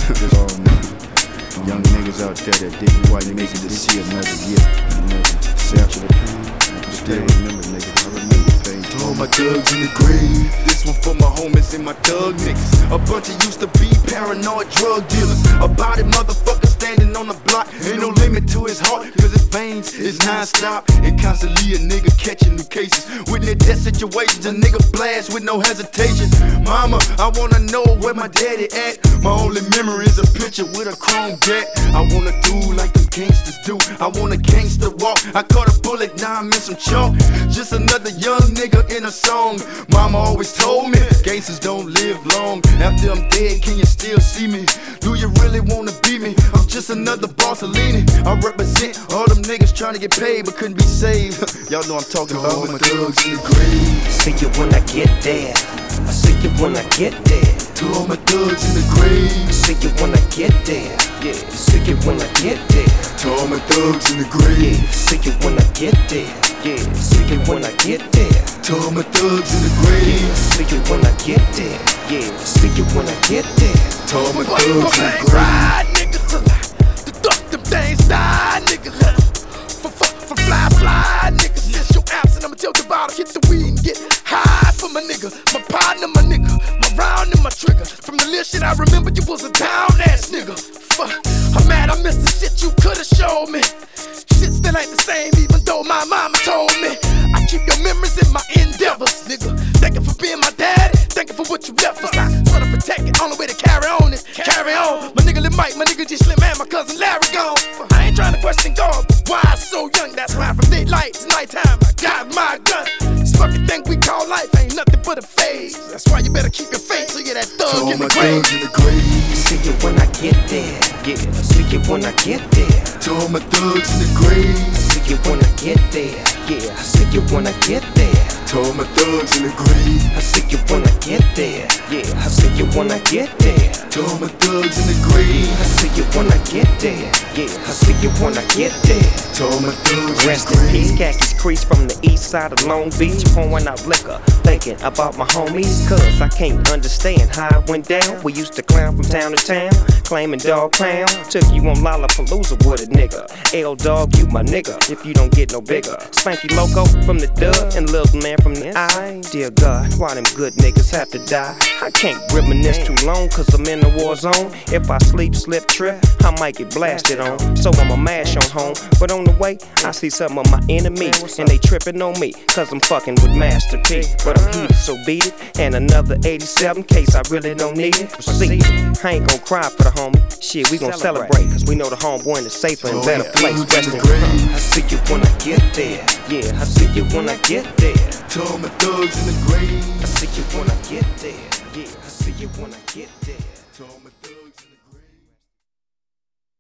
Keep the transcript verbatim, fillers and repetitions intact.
Just all niggas. Young niggas out there that didn't quite make it to see another year. After the pain, I still remember, nigga. I remember pain. To all my thugs in the grave. This one for my homies and my thug niggas. A bunch of used to be paranoid drug dealers. A body motherfucker standing on the block. Ain't no limit to his heart, cause his veins is non-stop. And constantly a nigga catching new cases. With their death situations, a nigga blast with no hesitation. Mama, I wanna know where my daddy at. My only memory is a picture with a chrome deck. I wanna do like them gangsters do. I want a gangster walk. I caught a bullet, now I'm in some chalk. Just another young nigga in a song. Mama always told me, gangsters don't live long. After I'm dead, can you still see me? Do you really wanna be me? I'm just another Barcelini. I represent all them niggas trying to get paid but couldn't be saved. Y'all know I'm talking about all my thugs in the grave. See you when I get there. I see you when I get there. To all my thugs in the grave. See you when I get there. Yeah, see you when I get there. To all my thugs in the grave. Yeah, see you when I get there. Yeah, see you when I get there. To all my thugs in the grave. Yeah, see you when I get there. Yeah, see you when I get there. To all my thugs in the grave. Ride, niggas, the duck them things die, niggas. For, for, for fly, fly, niggas. Since you're absent, I'ma tilt the bottle, hit the weed and get high for my nigga. My partner, my nigga, my round and my trigger. From the little shit I remember, you was a down ass nigga. Fuck, I'm mad I missed the shit you could've showed me. Shit still ain't the same, even though my mama told me. I keep your memories in my endeavors, nigga. Thank you for being my daddy, thank you for what you left us. I try to protect it, only way to carry on is carry on. My nigga Lil Mike, my nigga G Slim, and my cousin Larry gone. I ain't trying to question God, but why I so young? That's why from daylight to nighttime I got my gun. This fucking thing we call life ain't nothing but a phase. That's why you better keep your faith so you're that thug in the grave. In the grave. See you when I get there. Yeah, see you when I get there. To all my thugs in the grave. See you when I get there. Yeah, I see you when I get there. To all my thugs in the grave. I see you when I get there. Yeah, I see you when I get there. To all my thugs in the grave. I see you when I get there. Yeah, I see you when I get there. To all my thugs Rest in the in peace, grave. khakis crease from the east side of Long Beach. Pouring out liquor, thinking about my homies. Cause I can't understand how it went down. We used to clown from town to town, claiming dog pound. Took you on Lollapalooza with a nigga. L dog, you my nigga, if you don't get no bigger. Spanky Loco from the dub and Lil Man from the I. Dear God, why them good niggas have to die? I can't reminisce too long cause I'm in the war zone. If I sleep, slip, trip, I might get blasted on. So I'ma mash on home. But on the way, I see some of my enemies and they tripping on me cause I'm fucking with Master P. But I'm heated, so beat it. And another eighty-seven case I really don't need it. See, I ain't gon' cry for the homie. Shit, we gon' celebrate cause we know the homeboy in the safer and better place. Rest in peace. I see you when I get there. Yeah, I see you when I get there. To all my thugs in the grave. I see you when I get there. Yeah, I see you when I get there. To all my thugs.